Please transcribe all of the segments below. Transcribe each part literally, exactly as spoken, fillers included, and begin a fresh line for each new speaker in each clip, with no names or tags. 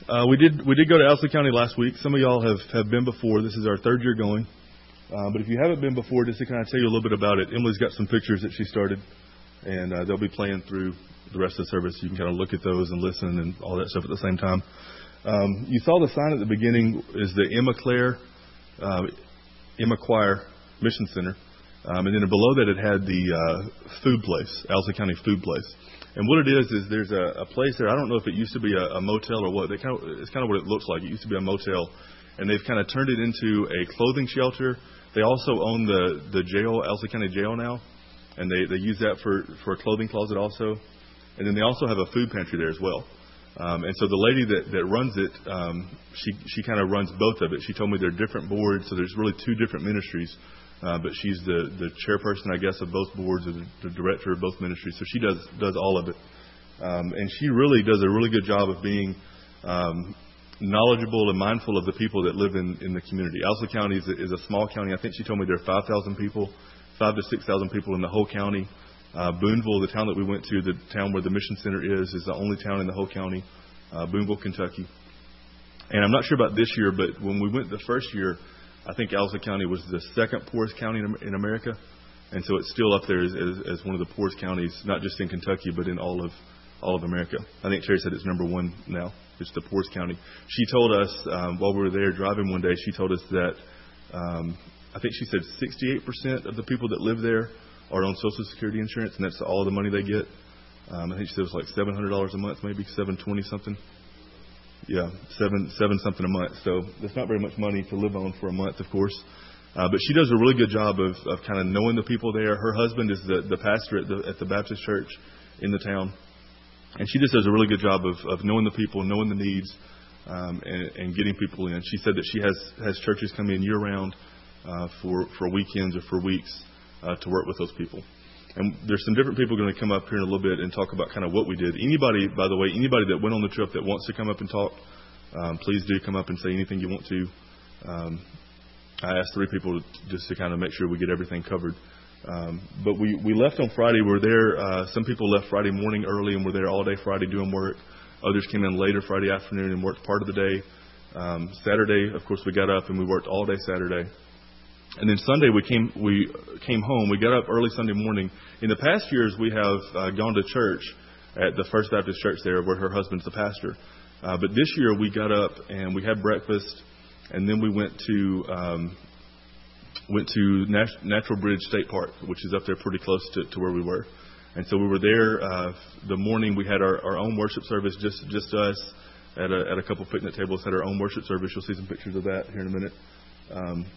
Uh, we did we did go to Owsley County last week. Some of y'all have, have been before. This is our third year going. Uh, but if you haven't been before, just to kind of tell you a little bit about it, Emily's got some pictures that she started, and uh, they'll be playing through the rest of the service. You can kind of look at those and listen and all that stuff at the same time. Um, you saw the sign at the beginning is the Emma Claire, uh, Emma Choir Mission Center. Um, and then below that it had the uh, food place, Owsley County Food Place. And what it is is there's a, a place there. I don't know if it used to be a, a motel or what. They kind of, it's kind of what it looks like. It used to be a motel, and they've kind of turned it into a clothing shelter. They also own the the jail, Owsley County Jail now, and they, they use that for, for a clothing closet also. And then they also have a food pantry there as well. Um, and so the lady that, that runs it, um, she she kind of runs both of it. She told me they're different boards, so there's really two different ministries. Uh, but she's the, the chairperson, I guess, of both boards, or the, the director of both ministries. So she does does all of it. Um, and she really does a really good job of being um, knowledgeable and mindful of the people that live in, in the community. Owsley County is a, is a small county. I think she told me there are five thousand people, five to six thousand people in the whole county. Uh, Booneville, the town that we went to, the town where the mission center is, is the only town in the whole county, uh, Booneville, Kentucky. And I'm not sure about this year, but when we went the first year, I think Owsley County was the second poorest county in, in America. And so it's still up there as, as, as one of the poorest counties, not just in Kentucky, but in all of all of America. I think Terry said it's number one now. It's the poorest county. She told us um, while we were there driving one day, she told us that um, I think she said sixty-eight percent of the people that live there are on Social Security insurance, and that's all the money they get. Um, I think she said it was like seven hundred dollars a month, maybe seven twenty something. Yeah, seven seven something a month. So that's not very much money to live on for a month, of course. Uh, but she does a really good job of, of kind of knowing the people there. Her husband is the, the pastor at the, at the Baptist church in the town. And she just does a really good job of, of knowing the people, knowing the needs, um, and, and getting people in. She said that she has, has churches come in year-round uh, for, for weekends or for weeks uh, to work with those people. And there's some different people going to come up here in a little bit and talk about kind of what we did. Anybody, by the way, anybody that went on the trip that wants to come up and talk, um, please do come up and say anything you want to. Um, I asked three people to, just to kind of make sure we get everything covered. Um, but we, we left on Friday. We were there. Uh, some people left Friday morning early and were there all day Friday doing work. Others came in later Friday afternoon and worked part of the day. Um, Saturday, of course, we got up and we worked all day Saturday. And then Sunday we came we came home. We got up early Sunday morning. In the past years, we have uh, gone to church at the First Baptist Church there, where her husband's the pastor. Uh, but this year we got up and we had breakfast, and then we went to um, went to Nat- Natural Bridge State Park, which is up there pretty close to, to where we were. And so we were there uh, the morning. We had our, our own worship service, just just us at a, at a couple picnic tables. Had our own worship service. You'll see some pictures of that here in a minute. Um,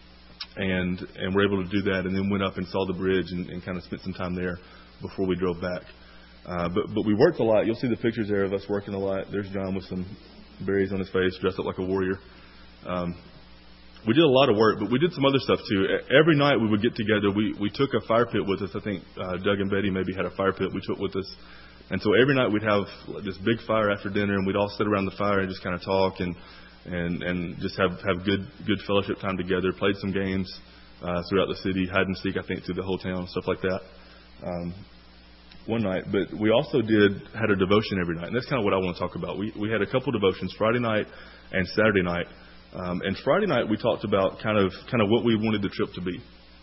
And and we're able to do that, and then went up and saw the bridge and, and kind of spent some time there before we drove back. Uh, but but we worked a lot. You'll see the pictures there of us working a lot. There's John with some berries on his face, dressed up like a warrior. Um, we did a lot of work, but we did some other stuff too. Every night we would get together. We we took a fire pit with us. I think uh, Doug and Betty maybe had a fire pit we took with us. And so every night we'd have this big fire after dinner, and we'd all sit around the fire and just kind of talk and. And, and just have, have good good fellowship time together. Played some games uh, throughout the city, hide and seek, I think, through the whole town, stuff like that. Um, one night, but we also did had a devotion every night, and that's kind of what I want to talk about. We we had a couple devotions Friday night and Saturday night. Um, and Friday night we talked about kind of kind of what we wanted the trip to be.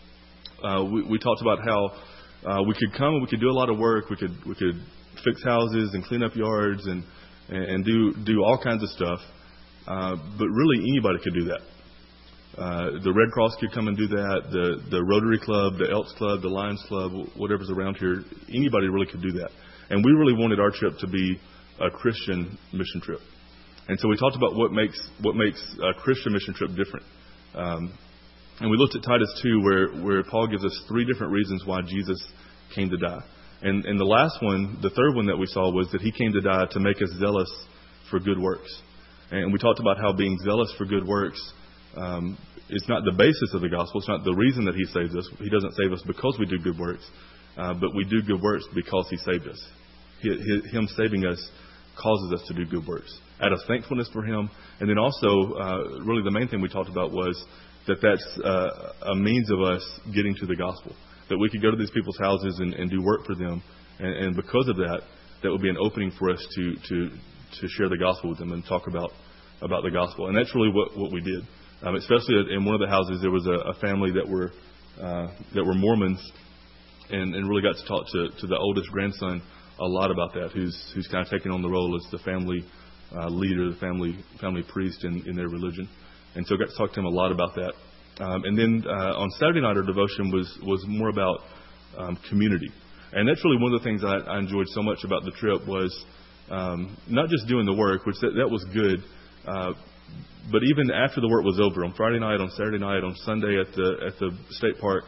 Uh, we, we talked about how uh, we could come and we could do a lot of work. We could we could fix houses and clean up yards and and, and do do all kinds of stuff. Uh, but really, anybody could do that. Uh, the Red Cross could come and do that. The the Rotary Club, the Elks Club, the Lions Club, whatever's around here, anybody really could do that. And we really wanted our trip to be a Christian mission trip. And so we talked about what makes what makes a Christian mission trip different. Um, and we looked at Titus two, where where Paul gives us three different reasons why Jesus came to die. And and the last one, the third one that we saw, was that he came to die to make us zealous for good works. And we talked about how being zealous for good works um, is not the basis of the gospel. It's not the reason that he saves us. He doesn't save us because we do good works, uh, but we do good works because he saved us. He, he, him saving us causes us to do good works out of thankfulness for him. And then also, uh, really the main thing we talked about was that that's uh, a means of us getting to the gospel, that we could go to these people's houses and, and do work for them. And, and because of that, that would be an opening for us to, to to share the gospel with them and talk about about the gospel. And that's really what, what we did. Um, especially in one of the houses, there was a, a family that were uh, that were Mormons, and, and really got to talk to, to the oldest grandson a lot about that, who's who's kind of taking on the role as the family uh, leader, the family family priest in, in their religion. And so I got to talk to him a lot about that. Um, and then uh, on Saturday night, our devotion was was more about um, community. And that's really one of the things I, I enjoyed so much about the trip was um, not just doing the work, which that, that was good, uh, but even after the work was over, on Friday night, on Saturday night, on Sunday at the at the state park,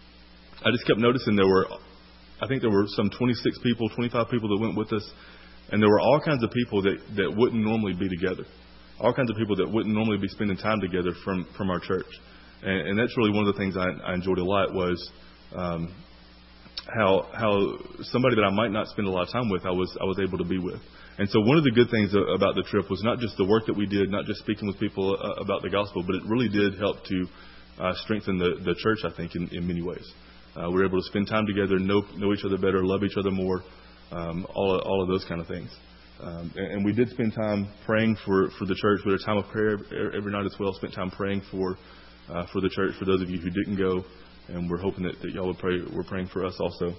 I just kept noticing there were, I think there were some twenty-six people, twenty-five people that went with us, and there were all kinds of people that, that wouldn't normally be together, all kinds of people that wouldn't normally be spending time together from, from our church. And, and that's really one of the things I, I enjoyed a lot was um, how how somebody that I might not spend a lot of time with, I was I was able to be with. And so one of the good things about the trip was not just the work that we did, not just speaking with people uh, about the gospel, but it really did help to uh, strengthen the, the church, I think, in, in many ways. Uh, we were able to spend time together, know know each other better, love each other more, um, all of, all of those kind of things. Um, and, and we did spend time praying for, for the church. We had a time of prayer every night as well. Spent time praying for uh, for the church. For those of you who didn't go, and we're hoping that, that y'all would pray. We're praying for us also.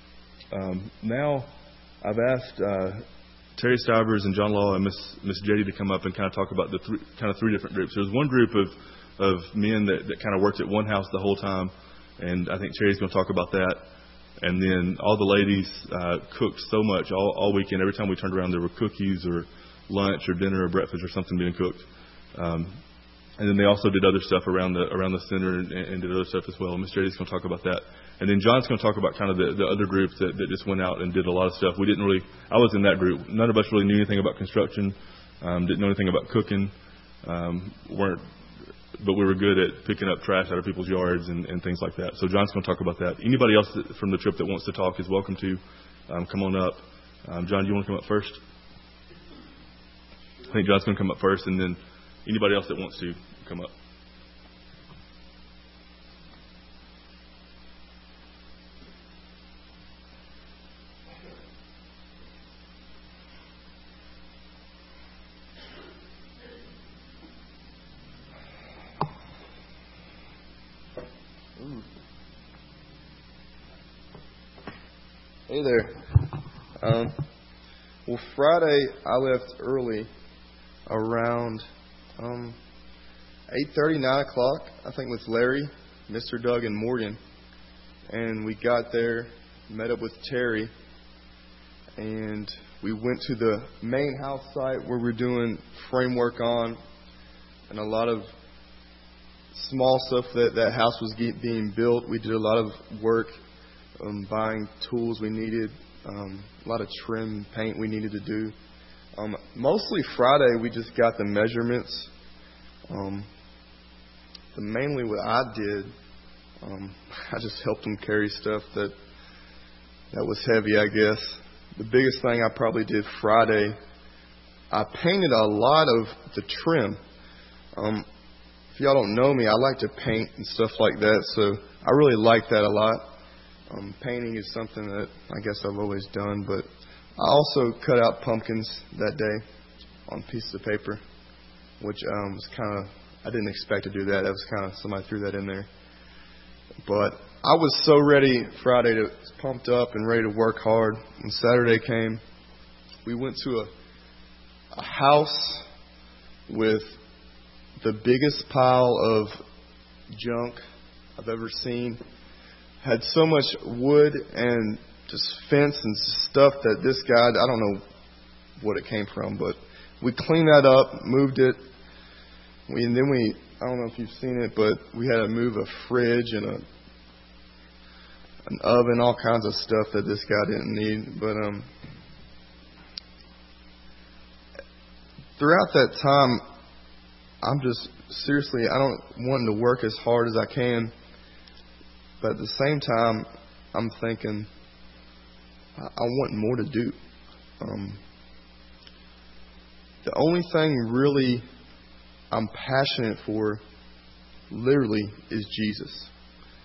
Um, now, I've asked uh, Terry Stivers and John Law and Miss Miss Jetty to come up and kind of talk about the three, kind of three different groups. There was one group of of men that, that kind of worked at one house the whole time. And I think Terry's going to talk about that. And then all the ladies uh, cooked so much all, all weekend. Every time we turned around, there were cookies or lunch or dinner or breakfast or something being cooked. Um, and then they also did other stuff around the around the center and, and did other stuff as well. Miss Jetty's going to talk about that. And then John's going to talk about kind of the, the other groups that, that just went out and did a lot of stuff. We didn't really, I was in that group. None of us really knew anything about construction, um, didn't know anything about cooking, um, weren't but we were good at picking up trash out of people's yards and, and things like that. So John's going to talk about that. Anybody else that, from the trip that wants to talk is welcome to um, come on up. Um, John, do you want to come up first? I think John's going to come up first, and then anybody else that wants to come up.
Hey there. Um, well, Friday I left early, around um, eight thirty, nine o'clock, I think, with Larry, Mister Doug, and Morgan. And we got there, met up with Terry, and we went to the main house site where we're doing framework on, and a lot of small stuff that that house was being built. We did a lot of work. Um, buying tools we needed, um, a lot of trim, paint we needed to do. Um, mostly Friday we just got the measurements. Um, but mainly what I did, um, I just helped them carry stuff that that was heavy, I guess. The biggest thing I probably did Friday, I painted a lot of the trim. Um, if y'all don't know me, I like to paint and stuff like that, so I really like that a lot. Um, painting is something that I guess I've always done, but I also cut out pumpkins that day on pieces of paper, which um, was kind of, I didn't expect to do that. That was kind of, somebody threw that in there. But I was so ready Friday, to pumped up and ready to work hard. When Saturday came, we went to a, a house with the biggest pile of junk I've ever seen. Had so much wood and just fence and stuff that this guy, I don't know what it came from, but we cleaned that up, moved it. We, and then we, I don't know if you've seen it, but we had to move a fridge and a an oven, all kinds of stuff that this guy didn't need. But um, throughout that time, I'm just, seriously, I don't want to work as hard as I can. But at the same time, I'm thinking, I, I want more to do. Um, the only thing really I'm passionate for, literally, is Jesus.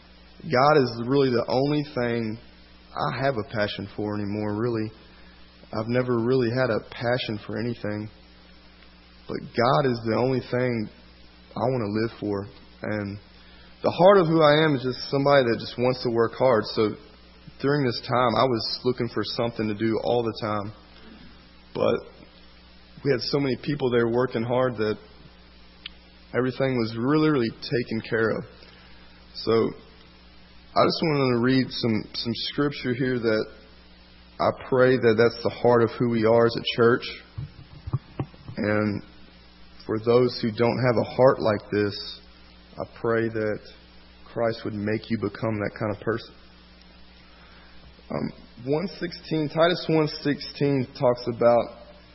God is really the only thing I have a passion for anymore, really. I've never really had a passion for anything. But God is the only thing I want to live for. And the heart of who I am is just somebody that just wants to work hard. So during this time, I was looking for something to do all the time. But we had so many people there working hard that everything was really, really taken care of. So I just wanted to read some, some scripture here that I pray that that's the heart of who we are as a church. And for those who don't have a heart like this, I pray that Christ would make you become that kind of person. Um, one sixteen, Titus one sixteen talks about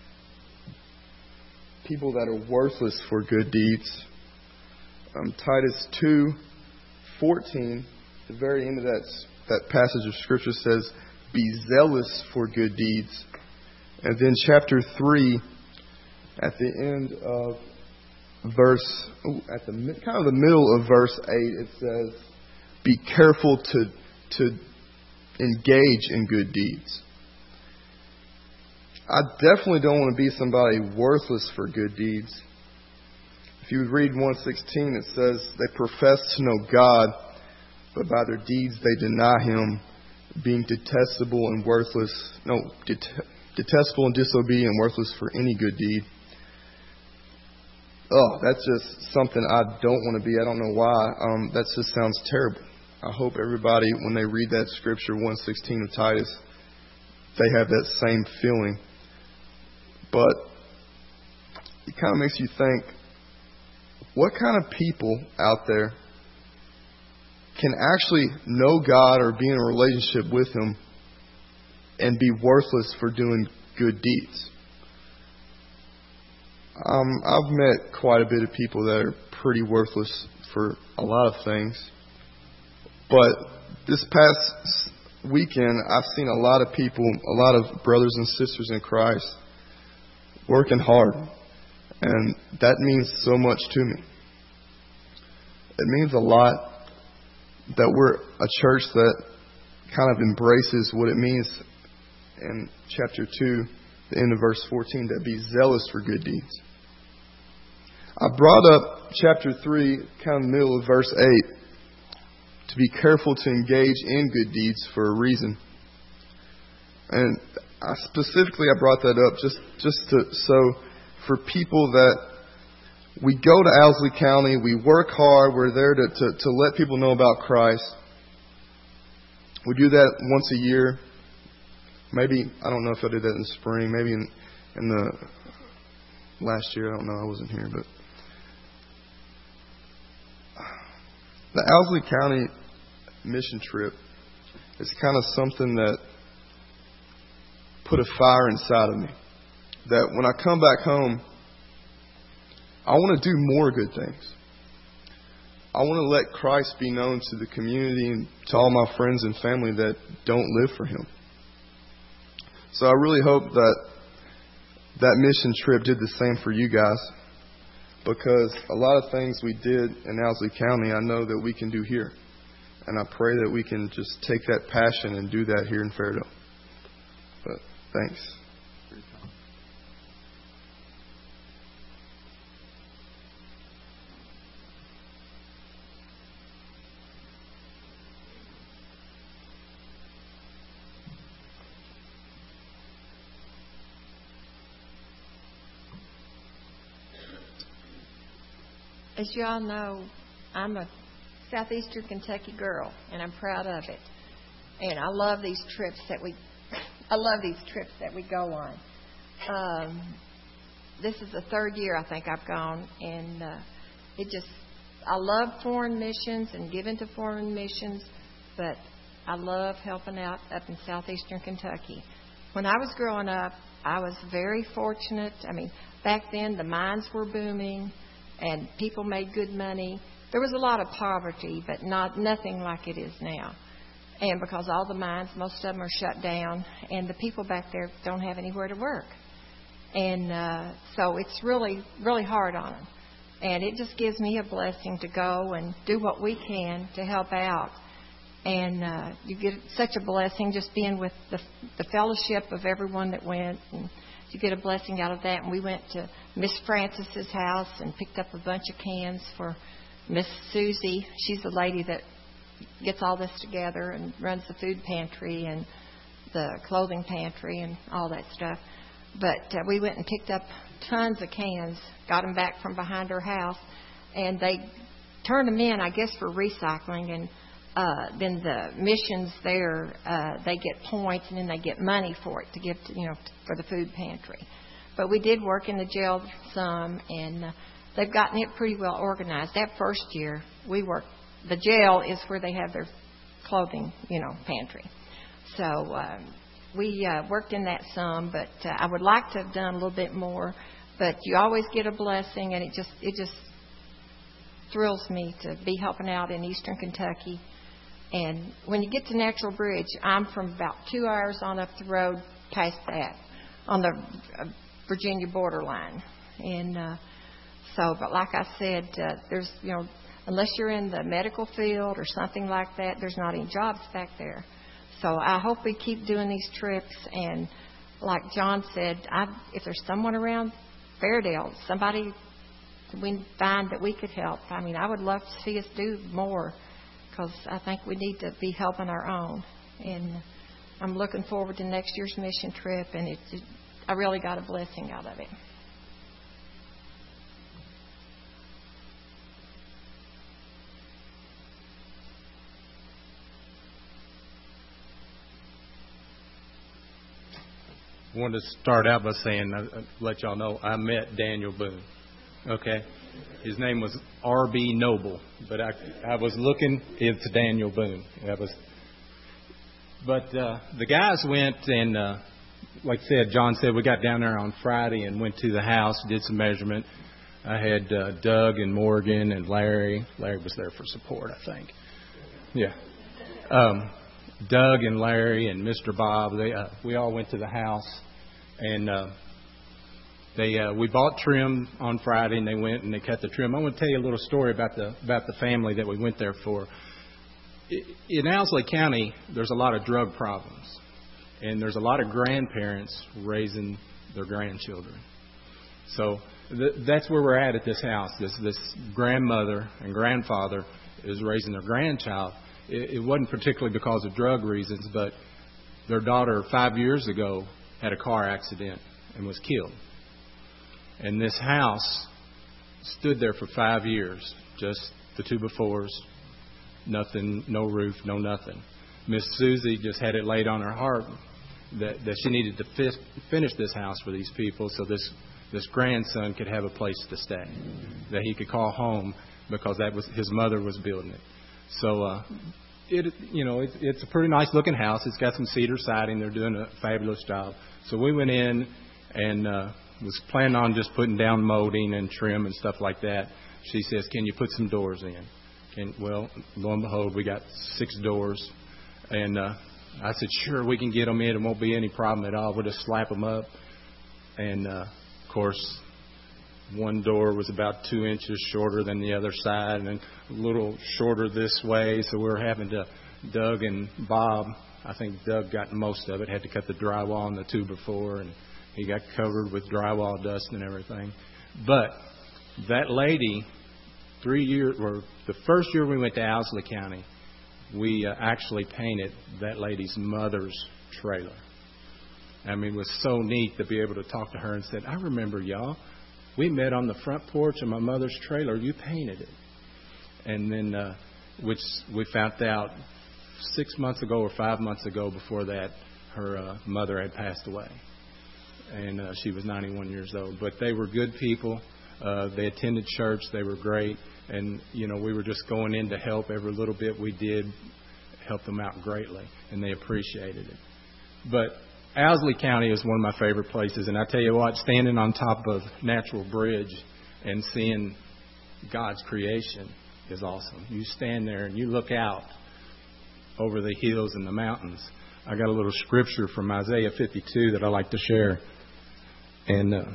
people that are worthless for good deeds. Um, Titus two fourteen, the very end of that that passage of Scripture says, "Be zealous for good deeds." And then chapter three, at the end of verse, at the kind of the middle of verse eight, it says, "Be careful to to engage in good deeds." I definitely don't want to be somebody worthless for good deeds. If you would read one sixteen, it says, "They profess to know God, but by their deeds they deny Him, being detestable and worthless, no, det- detestable and disobedient and worthless for any good deed." Oh, that's just something I don't want to be. I don't know why. Um, that just sounds terrible. I hope everybody, when they read that scripture, one sixteen of Titus, they have that same feeling. But it kind of makes you think, what kind of people out there can actually know God or be in a relationship with Him and be worthless for doing good deeds? Um, I've met quite a bit of people that are pretty worthless for a lot of things. But this past weekend, I've seen a lot of people, a lot of brothers and sisters in Christ working hard. And that means so much to me. It means a lot that we're a church that kind of embraces what it means in chapter two, the end of verse fourteen, to be zealous for good deeds. I brought up chapter three, kind of the middle of verse eight, to be careful to engage in good deeds for a reason. And I specifically, I brought that up just, just to, so for people that we go to Owsley County, we work hard, we're there to, to, to let people know about Christ. We do that once a year. Maybe, I don't know if I did that in the spring, maybe in, in the last year, I don't know, I wasn't here, but the Owsley County mission trip is kind of something that put a fire inside of me. That when I come back home, I want to do more good things. I want to let Christ be known to the community and to all my friends and family that don't live for Him. So I really hope that that mission trip did the same for you guys. Because a lot of things we did in Owsley County, I know that we can do here. And I pray that we can just take that passion and do that here in Fairdale. But thanks.
As you all know, I'm a southeastern Kentucky girl, and I'm proud of it. And I love these trips that we, I love these trips that we go on. Um, this is the third year I think I've gone, and uh, it just, I love foreign missions and giving to foreign missions, but I love helping out up in southeastern Kentucky. When I was growing up, I was very fortunate. I mean, back then the mines were booming. And people made good money. There was a lot of poverty, but not nothing like it is now. And because all the mines, most of them are shut down, and the people back there don't have anywhere to work. And uh, so it's really, really hard on them. And it just gives me a blessing to go and do what we can to help out. And uh, you get such a blessing just being with the, the fellowship of everyone that went. And you get a blessing out of that. And we went to Miss Francis's house and picked up a bunch of cans for Miss Susie. She's the lady that gets all this together and runs the food pantry and the clothing pantry and all that stuff. But uh, we went and picked up tons of cans, got them back from behind her house, and they turned them in, I guess, for recycling. And Uh, then the missions there, uh, they get points and then they get money for it to give to, you know, for the food pantry. But we did work in the jail some, and uh, they've gotten it pretty well organized. That first year, we worked, the jail is where they have their clothing, you know, pantry. So um, we uh, worked in that some, but uh, I would like to have done a little bit more. But you always get a blessing, and it just it just thrills me to be helping out in Eastern Kentucky. And when you get to Natural Bridge, I'm from about two hours on up the road past that, on the Virginia borderline. And uh, so, but like I said, uh, there's, you know, unless you're in the medical field or something like that, there's not any jobs back there. So I hope we keep doing these trips. And like John said, I, if there's someone around Fairdale, somebody we find that we could help, I mean, I would love to see us do more, because I think we need to be helping our own. And I'm looking forward to next year's mission trip, and it, it, I really got a blessing out of it.
I wanted to start out by saying, uh, let y'all know, I met Daniel Boone. Okay? His name was R B Noble, but I, I was looking into Daniel Boone. That was, but uh, the guys went and, uh, like I said, John said, we got down there on Friday and went to the house, did some measurement. I had uh, Doug and Morgan and Larry. Larry was there for support, I think. Yeah. Um, Doug and Larry and Mister Bob, they uh, we all went to the house, and uh, They uh, we bought trim on Friday, and they went and they cut the trim. I want to tell you a little story about the about the family that we went there for. In Owsley County, there's a lot of drug problems, and there's a lot of grandparents raising their grandchildren. So th- that's where we're at at this house. This this grandmother and grandfather is raising their grandchild. It, it wasn't particularly because of drug reasons, but their daughter five years ago had a car accident and was killed. And this house stood there for five years, just the two befores, nothing, no roof, no nothing. Miss Susie just had it laid on her heart that, that she needed to fi- finish this house for these people, so this this grandson could have a place to stay, that he could call home, because that was his mother was building it. So uh, it you know it, it's a pretty nice looking house. It's got some cedar siding. They're doing a fabulous job. So we went in and uh, was planning on just putting down molding and trim and stuff like that. She says, "Can you put some doors in?" And well, lo and behold, we got six doors. And uh, I said, "Sure, we can get them in. It won't be any problem at all. We'll just slap them up." And uh, of course, one door was about two inches shorter than the other side, and a little shorter this way. So we were having to, Doug and Bob, I think Doug got most of it, had to cut the drywall on the two before, and he got covered with drywall dust and everything. But that lady, three years, or the first year we went to Owsley County, we uh, actually painted that lady's mother's trailer. I mean, it was so neat to be able to talk to her and said, "I remember y'all. We met on the front porch of my mother's trailer. You painted it." And then, uh, which we found out six months ago or five months ago before that, her uh, mother had passed away. And uh, she was ninety-one years old. But they were good people. Uh, they attended church. They were great. And, you know, we were just going in to help. Every little bit we did helped them out greatly. And they appreciated it. But Owsley County is one of my favorite places. And I tell you what, standing on top of Natural Bridge and seeing God's creation is awesome. You stand there and you look out over the hills and the mountains. I got a little scripture from Isaiah fifty-two that I like to share. And uh,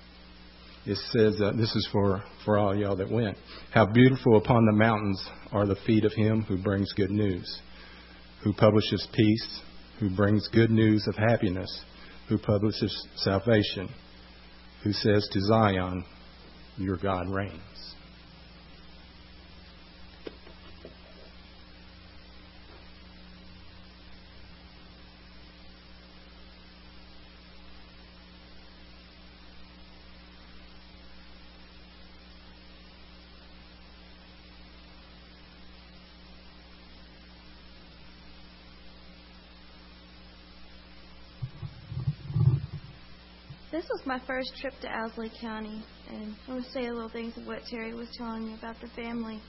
it says, uh, this is for, for all y'all that went. "How beautiful upon the mountains are the feet of him who brings good news, who publishes peace, who brings good news of happiness, who publishes salvation, who says to Zion, your God reigns.
This was my first trip to Owsley County, and I want to say a little things of what Terry was telling me about the family.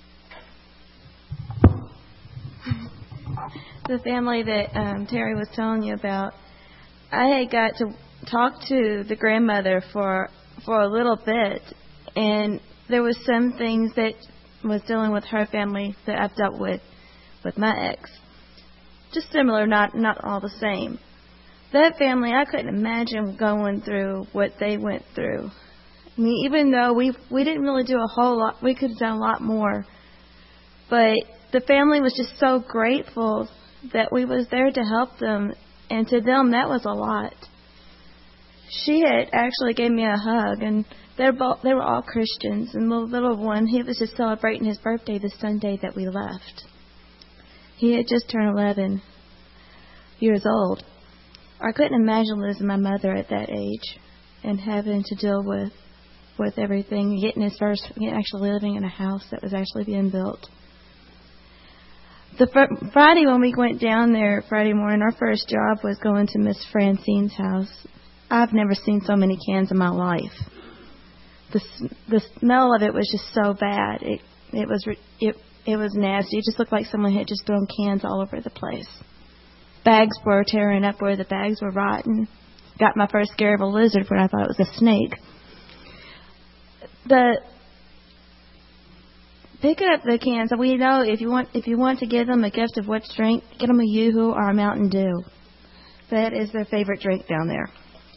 The family that um, Terry was telling you about. I had got to talk to the grandmother for for a little bit, and there was some things that was dealing with her family that I've dealt with with my ex. Just similar, not not all the same. That family, I couldn't imagine going through what they went through. I mean, even though we we didn't really do a whole lot, we could have done a lot more. But the family was just so grateful that we was there to help them, and to them that was a lot. She had actually gave me a hug, and they're both, they were all Christians. And the little one, he was just celebrating his birthday the Sunday that we left. He had just turned eleven years old. I couldn't imagine losing my mother at that age and having to deal with with everything, getting his first, actually living in a house that was actually being built. The fr- Friday when we went down there, Friday morning, our first job was going to Miss Francine's house. I've never seen so many cans in my life. The the smell of it was just so bad. It it was it it was nasty. It just looked like someone had just thrown cans all over the place. Bags were tearing up where the bags were rotten. Got my first scare of a lizard when I thought it was a snake. The picking up the cans, we know if you want if you want to give them a gift of what to drink, get them a Yoo-Hoo or a Mountain Dew. That is their favorite drink down there.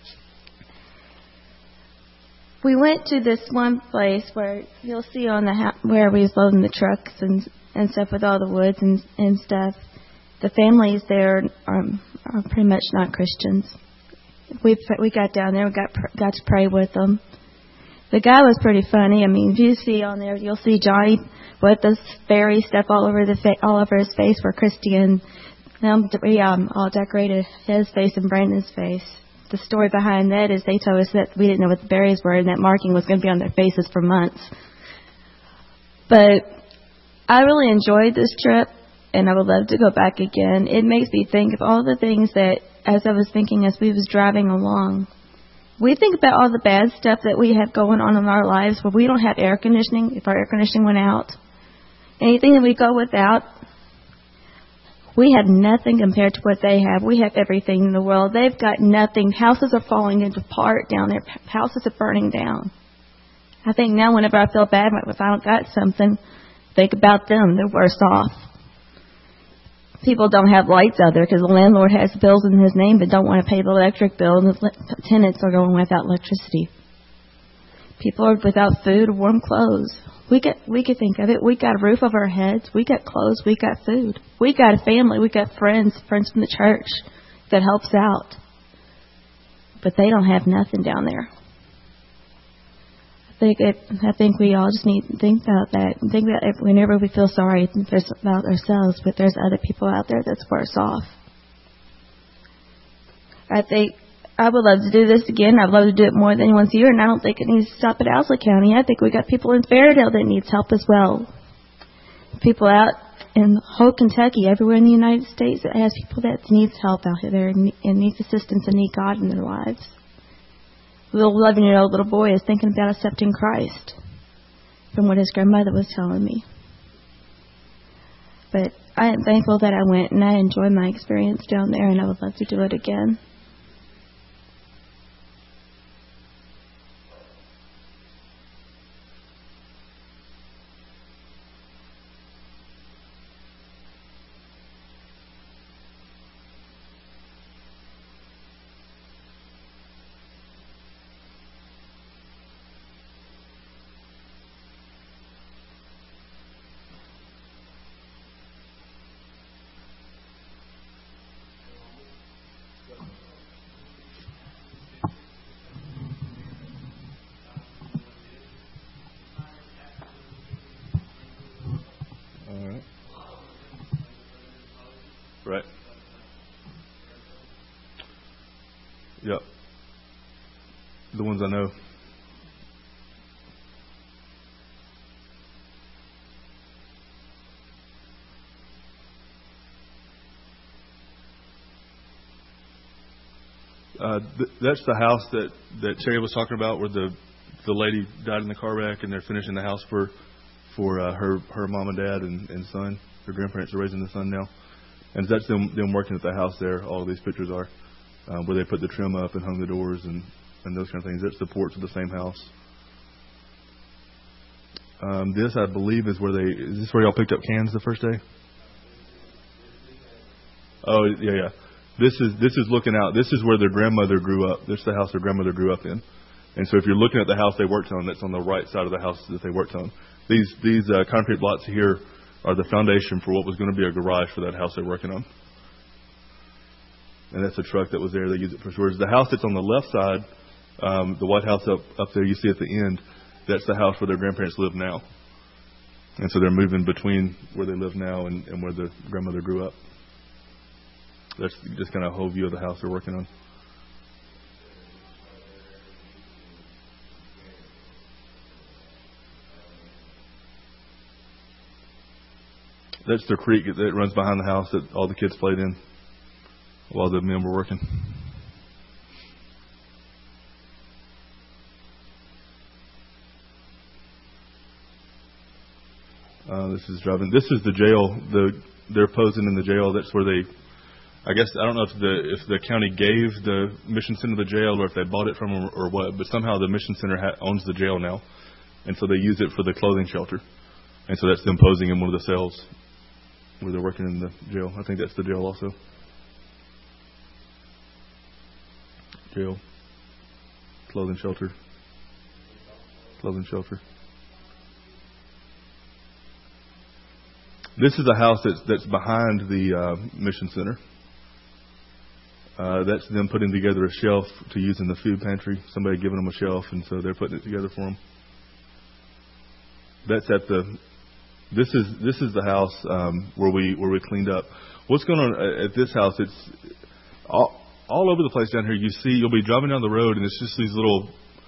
We went to this one place where you'll see on the ha- where we was loading the trucks and and stuff with all the woods and and stuff. The families there are, are pretty much not Christians. We we got down there, we got got to pray with them. The guy was pretty funny. I mean, if you see on there, you'll see Johnny with this fairy stuff all over the fa- all over his face for Christian. Um, we um, all decorated his face and Brandon's face. The story behind that is they told us that we didn't know what the berries were, and that marking was going to be on their faces for months. But I really enjoyed this trip. And I would love to go back again. It makes me think of all the things that, as I was thinking as we was driving along, we think about all the bad stuff that we have going on in our lives where we don't have air conditioning, if our air conditioning went out. Anything that we go without, we have nothing compared to what they have. We have everything in the world. They've got nothing. Houses are falling apart down there. Houses are burning down. I think now whenever I feel bad, if I don't got something, think about them. They're worse off. People don't have lights out there because the landlord has bills in his name but don't want to pay the electric bill, and the tenants are going without electricity. People are without food, warm clothes. We get, we could think of it. We got a roof over our heads. We got clothes. We got food. We got a family. We got friends, friends from the church that helps out. But they don't have nothing down there. I think it, I think we all just need to think about that and think that if, whenever we feel sorry about ourselves, but there's other people out there that's worse off. I think I would love to do this again. I'd love to do it more than once a year, and I don't think it needs to stop at Owsley County. I think we got people in Fairdale that needs help as well. People out in whole Kentucky, everywhere in the United States that has people that needs help out there and needs assistance and need God in their lives. The little eleven-year-old little boy is thinking about accepting Christ from what his grandmother was telling me. But I am thankful that I went, and I enjoyed my experience down there, and I would love to do it again.
Right. Yep. The ones I know. Uh, th- that's the house that, that Terry was talking about, where the the lady died in the car wreck, and they're finishing the house for for uh, her her mom and dad and, and son. Her grandparents are raising the son now, and that's them them working at the house there. All these pictures are uh, where they put the trim up and hung the doors and, and those kind of things. That's the porch of the same house. Um, this, I believe, is where they. Is this where y'all picked up cans the first day? Oh yeah, yeah. This is this is looking out. This is where their grandmother grew up. This is the house their grandmother grew up in. And so if you're looking at the house they worked on, that's on the right side of the house that they worked on. These these uh, concrete blocks here are the foundation for what was going to be a garage for that house they're working on. And that's a truck that was there. They use it for storage. The house that's on the left side, um, the white house up, up there you see at the end, that's the house where their grandparents live now. And so they're moving between where they live now and, and where the grandmother grew up. That's just kind of a whole view of the house they're working on. That's the creek that runs behind the house that all the kids played in while the men were working. Uh, this is driving. This is the jail. The they're posing in the jail. That's where they. I guess I don't know if the if the county gave the mission center the jail or if they bought it from them or what, but somehow the mission center ha- owns the jail now, and so they use it for the clothing shelter, and so that's them posing in one of the cells where they're working in the jail. I think that's the jail also. Jail, clothing shelter, clothing shelter. This is a house that's that's behind the uh, mission center. Uh, that's them putting together a shelf to use in the food pantry. Somebody giving them a shelf, and so they're putting it together for them. That's at the. This is this is the house um, where we where we cleaned up. What's going on at this house? It's all, all over the place down here. You see, you'll be driving down the road, and it's just these little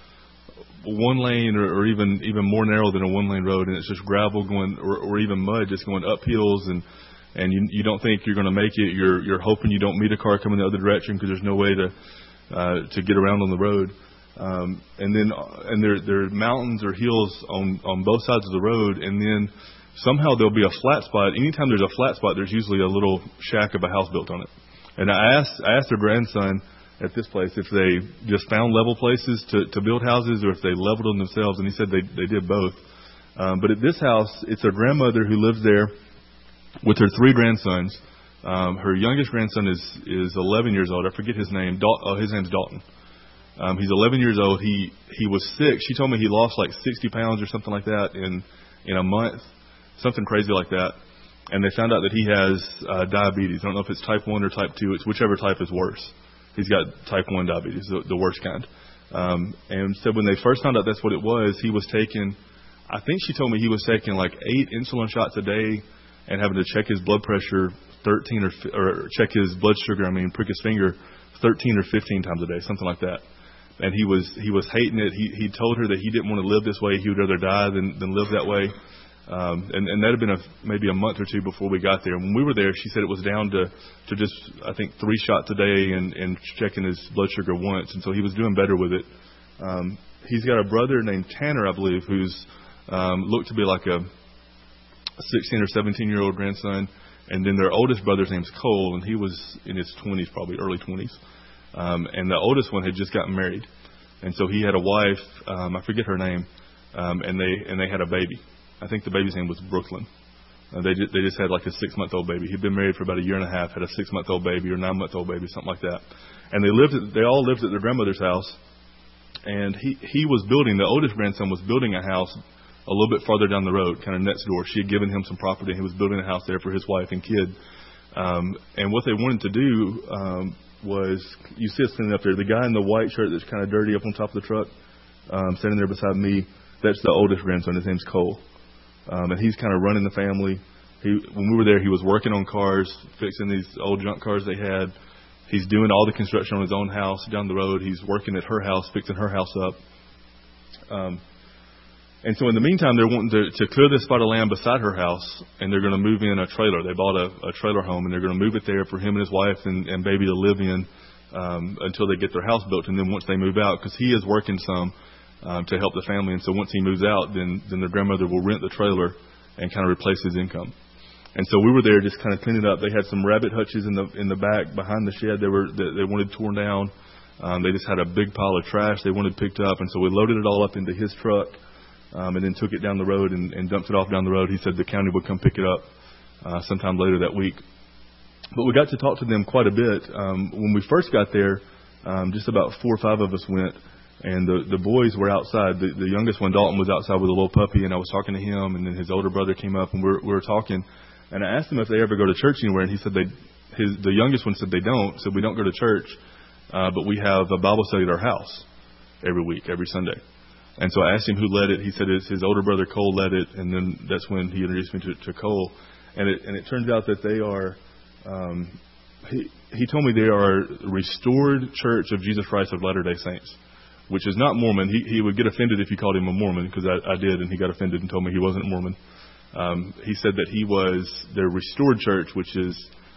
one lane or, or even even more narrow than a one lane road, and it's just gravel going, or, or even mud just going up hills and. And you you don't think you're going to make it. You're you're hoping you don't meet a car coming the other direction because there's no way to uh, to get around on the road. Um, and then and there there are mountains or hills on, on both sides of the road. And then somehow there'll be a flat spot. Anytime there's a flat spot, there's usually a little shack of a house built on it. And I asked I asked their grandson at this place if they just found level places to, to build houses or if they leveled them themselves. And he said they they did both. Um, but at this house, it's a grandmother who lives there with her three grandsons. Um, her youngest grandson is, is eleven years old. I forget his name. Dal- oh, his name's Dalton. Um, he's eleven years old. He he was sick. She told me he lost like sixty pounds or something like that in in a month, something crazy like that. And they found out that he has uh, diabetes. I don't know if it's type one or type two. It's whichever type is worse. He's got type one diabetes, the, the worst kind. Um, and so when they first found out that's what it was, he was taking, I think she told me he was taking like eight insulin shots a day and having to check his blood pressure thirteen or or check his blood sugar, I mean, prick his finger thirteen or fifteen times a day, something like that. And he was he was hating it. He he told her that he didn't want to live this way. He would rather die than than live that way. Um, and, and that had been a, maybe a month or two before we got there. When we were there, she said it was down to, to just, I think, three shots a day and, and checking his blood sugar once. And so he was doing better with it. Um, he's got a brother named Tanner, I believe, who's um, looked to be like a sixteen or seventeen-year-old grandson. And then their oldest brother's name's Cole, and he was in his twenties, probably early twenties. Um, and the oldest one had just gotten married. And so he had a wife, um, I forget her name, um, and they and they had a baby. I think the baby's name was Brooklyn. Uh, they just, they just had like a six-month-old baby. He'd been married for about a year and a half, had a six-month-old baby or nine-month-old baby, something like that. And they lived. At, they all lived at their grandmother's house. And he he was building. The oldest grandson was building a house a little bit farther down the road, kind of next door. She had given him some property, and he was building a house there for his wife and kid. Um, and what they wanted to do um, was, you see us standing up there, the guy in the white shirt that's kind of dirty up on top of the truck, um, standing there beside me, that's the oldest grandson. His name's Cole. Um, and he's kind of running the family. He, when we were there, he was working on cars, fixing these old junk cars they had. He's doing all the construction on his own house down the road. He's working at her house, fixing her house up. Um, and so in the meantime, they're wanting to, to clear this spot of land beside her house, and they're going to move in a trailer. They bought a, a trailer home, and they're going to move it there for him and his wife and, and baby to live in um, until they get their house built. And then once they move out, because he is working some um, to help the family, and so once he moves out, then, then their grandmother will rent the trailer and kind of replace his income. And so we were there just kind of cleaning up. They had some rabbit hutches in the in the back behind the shed. They were they, they wanted torn down. Um, they just had a big pile of trash they wanted picked up, and so we loaded it all up into his truck, um, and then took it down the road and, and dumped it off down the road. He said the county would come pick it up uh, sometime later that week. But we got to talk to them quite a bit. Um, when we first got there, um, just about four or five of us went, and the the boys were outside. The, the youngest one, Dalton, was outside with a little puppy, and I was talking to him, and then his older brother came up, and we were, we were talking. And I asked him if they ever go to church anywhere, and he said they. His the youngest one said they don't. Said we don't go to church, uh, but we have a Bible study at our house every week, every Sunday. And so I asked him who led it. He said it's his older brother Cole led it, and then that's when he introduced me to, to Cole. And it and it turns out that they are. Um, he he told me they are Restored Church of Jesus Christ of Latter-day Saints, which is not Mormon. He he would get offended if you called him a Mormon, because I, I did, and he got offended and told me he wasn't Mormon. Um, he said that he was their Restored Church, which is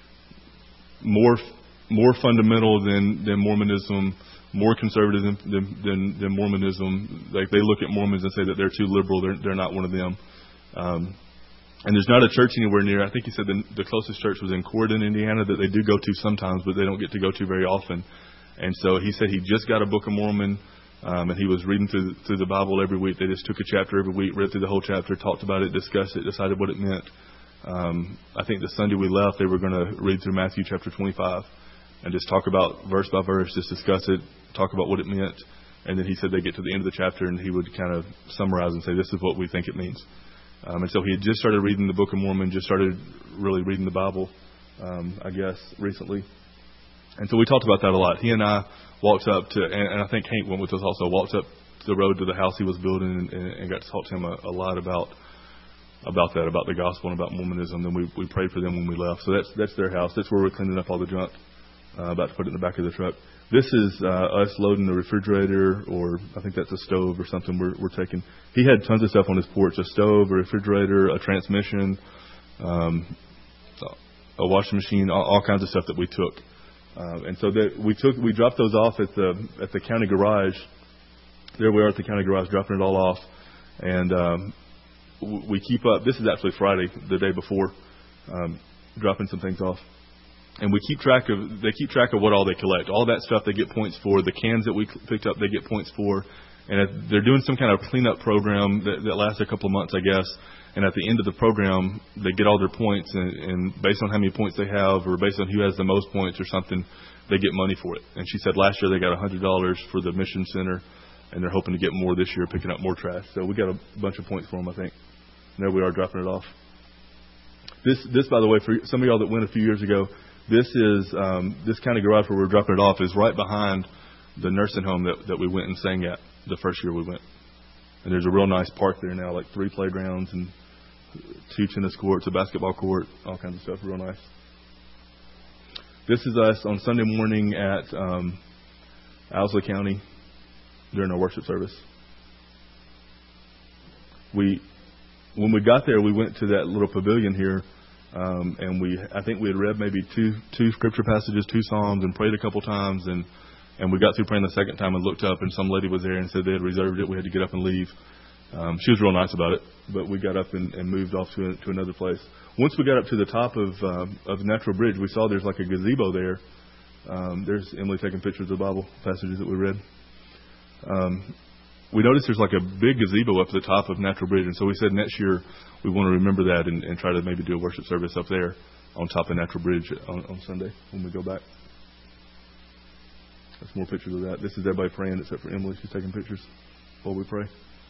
more more fundamental than, than Mormonism, more conservative than, than, than Mormonism. Like, they look at Mormons and say that they're too liberal. They're, they're not one of them. Um, and there's not a church anywhere near. I think he said the, the closest church was in Corydon, Indiana, that they do go to sometimes, but they don't get to go to very often. And so he said he just got a Book of Mormon. Um, and he was reading through, through the Bible every week. They just took a chapter every week, read through the whole chapter, talked about it, discussed it, decided what it meant. Um, I think the Sunday we left, they were going to read through Matthew chapter twenty-five and just talk about verse by verse, just discuss it, talk about what it meant. And then he said they get to the end of the chapter and he would kind of summarize and say, this is what we think it means. Um, and so he had just started reading the Book of Mormon, just started really reading the Bible, um, I guess, recently. And so we talked about that a lot. He and I walked up to, and, and I think Hank went with us also, walked up the road to the house he was building and, and, and got to talk to him a, a lot about about that, about the gospel and about Mormonism. Then we, we prayed for them when we left. So that's that's their house. That's where we're cleaning up all the junk, uh, about to put it in the back of the truck. This is uh, us loading the refrigerator, or I think that's a stove or something we're, we're taking. He had tons of stuff on his porch, a stove, a refrigerator, a transmission, um, a washing machine, all, all kinds of stuff that we took. Uh, and so that we took, we dropped those off at the at the county garage. There we are at the county garage, dropping it all off, and um, we keep up. This is actually Friday, the day before, um, dropping some things off, and we keep track of. They keep track of what all they collect. All that stuff they get points for. The cans that we picked up, they get points for, and they're doing some kind of cleanup program that, that lasts a couple of months, I guess. And at the end of the program, they get all their points, and, and based on how many points they have, or based on who has the most points or something, they get money for it. And she said last year they got one hundred dollars for the mission center, and they're hoping to get more this year, picking up more trash. So we got a bunch of points for them, I think. And there we are, dropping it off. This, this, by the way, for some of y'all that went a few years ago, this is um, this county garage where we're dropping it off is right behind the nursing home that, that we went and sang at the first year we went. And there's a real nice park there now, like three playgrounds and two tennis courts, a basketball court, all kinds of stuff. Real nice. This is us on Sunday morning at um, Owsley County during our worship service. We, when we got there, we went to that little pavilion here, um, and we, I think we had read maybe two two scripture passages, two psalms, and prayed a couple times, and and we got through praying the second time and looked up, and some lady was there and said they had reserved it. We had to get up and leave. Um, she was real nice about it, but we got up and, and moved off to a, to another place. Once we got up to the top of um, of Natural Bridge, we saw there's like a gazebo there. Um, there's Emily taking pictures of the Bible passages that we read. Um, we noticed there's like a big gazebo up at the top of Natural Bridge, and so we said next year we want to remember that and, and try to maybe do a worship service up there on top of Natural Bridge on, on Sunday when we go back. There's more pictures of that. This is everybody praying except for Emily. She's taking pictures while we pray.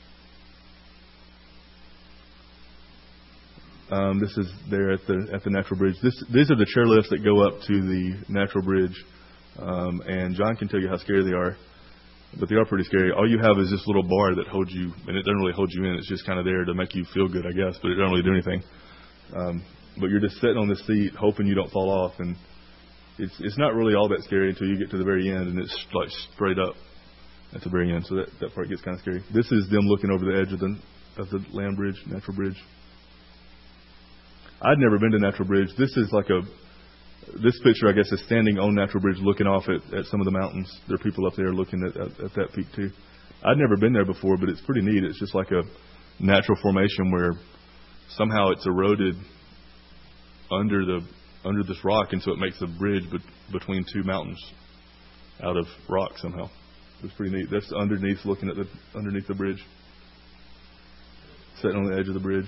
Um, this is there at the at the Natural Bridge. This, these are the chairlifts that go up to the Natural Bridge, um, and John can tell you how scary they are, but they are pretty scary. All you have is this little bar that holds you, and it doesn't really hold you in. It's just kind of there to make you feel good, I guess, but it doesn't really do anything. Um, but you're just sitting on the seat hoping you don't fall off, and it's it's not really all that scary until you get to the very end, and it's like straight up at the very end. So that, that part gets kind of scary. This is them looking over the edge of the of the land bridge, natural bridge. I'd never been to Natural Bridge. This is like a this picture, I guess, is standing on Natural Bridge, looking off at, at some of the mountains. There are people up there looking at, at, at that peak too. I'd never been there before, but it's pretty neat. It's just like a natural formation where somehow it's eroded under the under this rock, and so it makes a bridge be- between two mountains out of rock somehow. It's pretty neat. That's underneath, looking at the underneath the bridge, sitting on the edge of the bridge.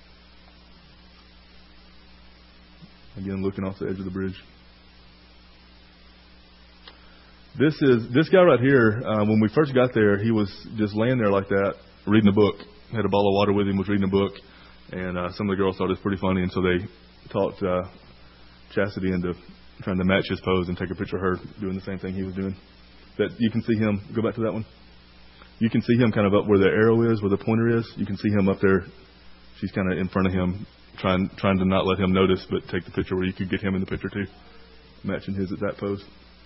Again, looking off the edge of the bridge. This is this guy right here. Uh, when we first got there, he was just laying there like that, reading a book. Had a bottle of water with him, was reading a book, and uh, some of the girls thought it was pretty funny, and so they talked uh, Chastity into trying to match his pose and take a picture of her doing the same thing he was doing. That you can see him. Go back to that one. You can see him kind of up where the arrow is, where the pointer is. You can see him up there. She's kind of in front of him, trying trying to not let him notice, but take the picture where you could get him in the picture too, matching his at that pose.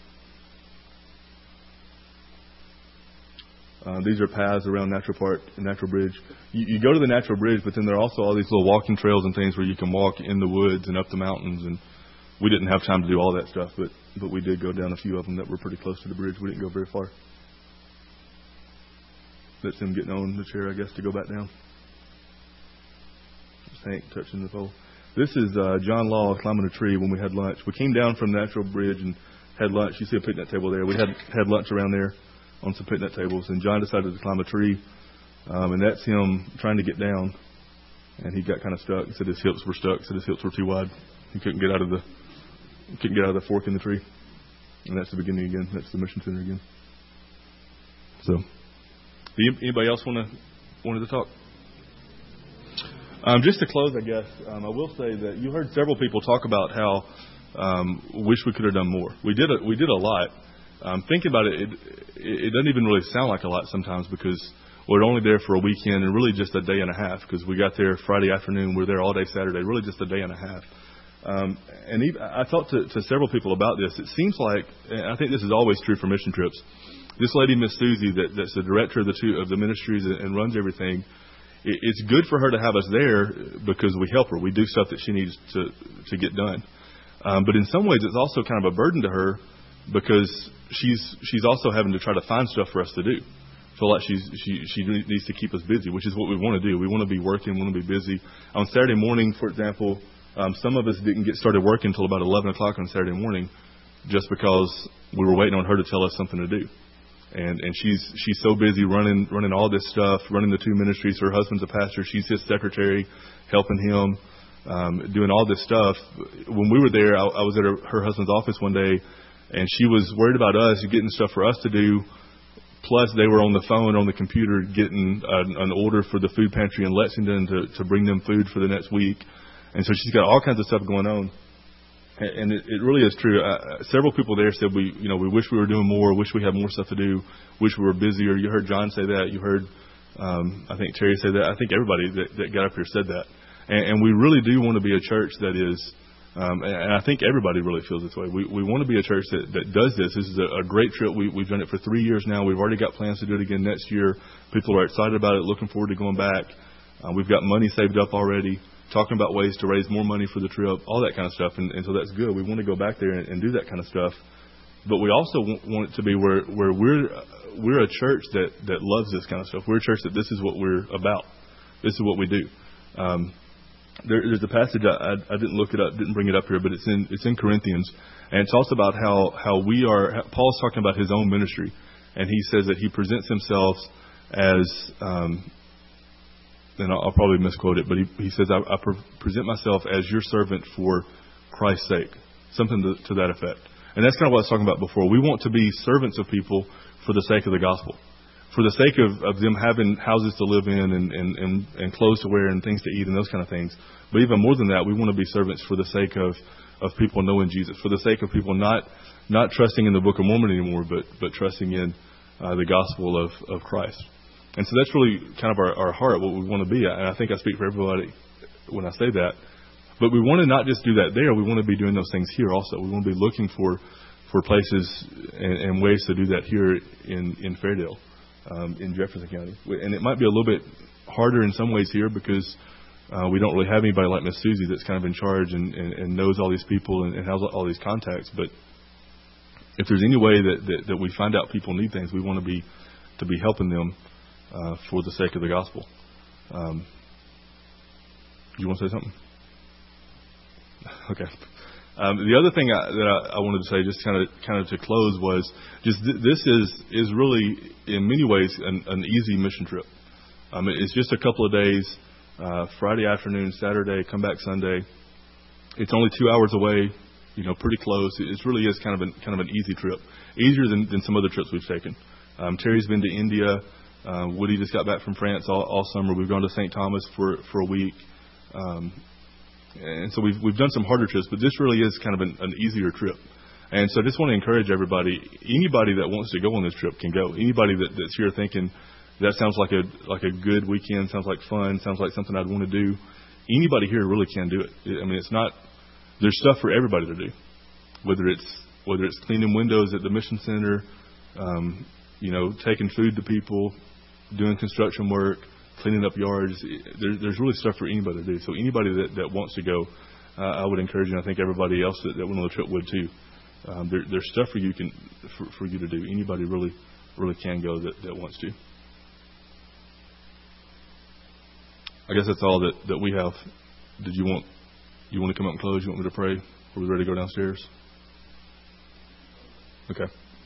Uh, these are paths around Natural Park and Natural Bridge. You, you go to the Natural Bridge, but then there are also all these little walking trails and things where you can walk in the woods and up the mountains. And we didn't have time to do all that stuff, but but we did go down a few of them that were pretty close to the bridge. We didn't go very far. That's him getting on the chair, I guess, to go back down. Hank touching the pole. This is uh, John Law climbing a tree when we had lunch. We came down from Natural Bridge and had lunch. You see a picnic table there. We had had lunch around there on some picnic tables, and John decided to climb a tree, um, and that's him trying to get down, and he got kind of stuck. He said his hips were stuck. Said his hips were too wide. He couldn't get out of the couldn't get out of the fork in the tree, and that's the beginning again. That's the mission center again. So, anybody else want to wanted to talk? Um, just to close, I guess, um, I will say that you heard several people talk about how um, wish we could have done more. We did a, we did a lot. Um, thinking about it, it, it doesn't even really sound like a lot sometimes because we're only there for a weekend and really just a day and a half because we got there Friday afternoon. We're there all day Saturday, really just a day and a half. Um, and even, I talked to, to several people about this. It seems like, and I think this is always true for mission trips, this lady, Miss Susie, that, that's the director of the two of the ministries and, and runs everything, it, it's good for her to have us there because we help her. We do stuff that she needs to, to get done. Um, but in some ways, it's also kind of a burden to her because she's she's also having to try to find stuff for us to do. Feel like she's she she needs to keep us busy, which is what we want to do. We want to be working, we want to be busy. On Saturday morning, for example, um, some of us didn't get started working until about eleven o'clock on Saturday morning, just because we were waiting on her to tell us something to do. And and she's she's so busy running running all this stuff, running the two ministries. Her husband's a pastor. She's his secretary, helping him, um, doing all this stuff. When we were there, I, I was at her, her husband's office one day, and she was worried about us getting stuff for us to do. Plus, they were on the phone, on the computer, getting an, an order for the food pantry in Lexington to, to bring them food for the next week. And so she's got all kinds of stuff going on. And, and it, it really is true. Uh, several people there said, we, you know, we wish we were doing more, wish we had more stuff to do, wish we were busier. You heard John say that. You heard, um, I think, Terry say that. I think everybody that, that got up here said that. And, and we really do want to be a church that is, Um, and I think everybody really feels this way. We we want to be a church that, that does this. This is a, a great trip. We, we've done it for three years now. We've already got plans to do it again next year. People are excited about it, looking forward to going back. Uh, we've got money saved up already, talking about ways to raise more money for the trip, all that kind of stuff. And, and so that's good. We want to go back there and, and do that kind of stuff. But we also want, want it to be where, where we're we're a church that, that loves this kind of stuff. We're a church that this is what we're about. This is what we do. Um, There, there's a passage I, I, I didn't look it up, didn't bring it up here, but it's in it's in Corinthians, and it talks about how how we are. How Paul's talking about his own ministry, and he says that he presents himself as, um, and I'll, I'll probably misquote it, but he, he says I, I pre- present myself as your servant for Christ's sake, something to, to that effect. And that's kind of what I was talking about before. We want to be servants of people for the sake of the gospel. For the sake of, of them having houses to live in and, and, and, and clothes to wear and things to eat and those kind of things. But even more than that, we want to be servants for the sake of, of people knowing Jesus, for the sake of people not not trusting in the Book of Mormon anymore, but but trusting in uh, the gospel of, of Christ. And so that's really kind of our, our heart, what we want to be. And I think I speak for everybody when I say that. But we want to not just do that there. We want to be doing those things here also. We want to be looking for, for places and, and ways to do that here in, in Fairdale, um, in Jefferson County. And it might be a little bit harder in some ways here because uh, we don't really have anybody like Miss Susie that's kind of in charge and, and, and knows all these people and, and has all these contacts. But if there's any way that, that, that we find out people need things, we want to be to be helping them uh, for the sake of the gospel. Um, you want to say something? Okay. Um, the other thing I, that I, I wanted to say, just kind of kind of to close, was just th- this is is really in many ways an, an easy mission trip. Um, it's just a couple of days, uh, Friday afternoon, Saturday, come back Sunday. It's only two hours away, you know, pretty close. It really is kind of an, kind of an easy trip, easier than, than some other trips we've taken. Um, Terry's been to India. Uh, Woody just got back from France all, all summer. We've gone to Saint Thomas for for a week. Um, And so we've we've done some harder trips, but this really is kind of an, an easier trip. And so I just want to encourage everybody, anybody that wants to go on this trip can go. Anybody that, that's here thinking, that sounds like a like a good weekend, sounds like fun, sounds like something I'd want to do, anybody here really can do it. I mean, it's not, there's stuff for everybody to do, whether it's whether it's cleaning windows at the mission center, um, you know, taking food to people, doing construction work, cleaning up yards. There, there's really stuff for anybody to do. So anybody that, that wants to go, uh, I would encourage you, and I think everybody else that, that went on the trip would too. Um, there, there's stuff for you can for, for you to do. Anybody really really can go that, that wants to. I guess that's all that, that we have. Did you want you want to come up and close? You want me to pray? Are we ready to go downstairs? Okay.